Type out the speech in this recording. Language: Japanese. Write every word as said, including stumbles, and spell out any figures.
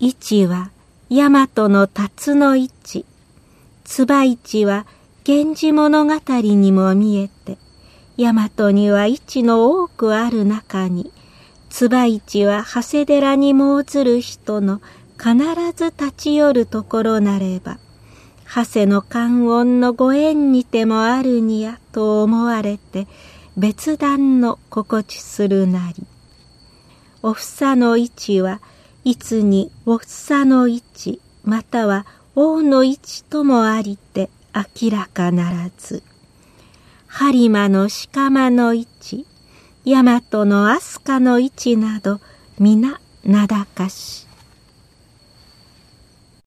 市は大和の辰の市、椿市は源氏物語にも見えて、大和には市の多くある中に、椿市は長谷寺に詣ずる人の必ず立ち寄るところなれば、長谷の観音のご縁にてもあるにやと思われて、別段の心地するなり。お房の市はいつにお房の市または王の市ともありて明らかならず、播磨の鹿間の市、大和の飛鳥の市など皆名高し。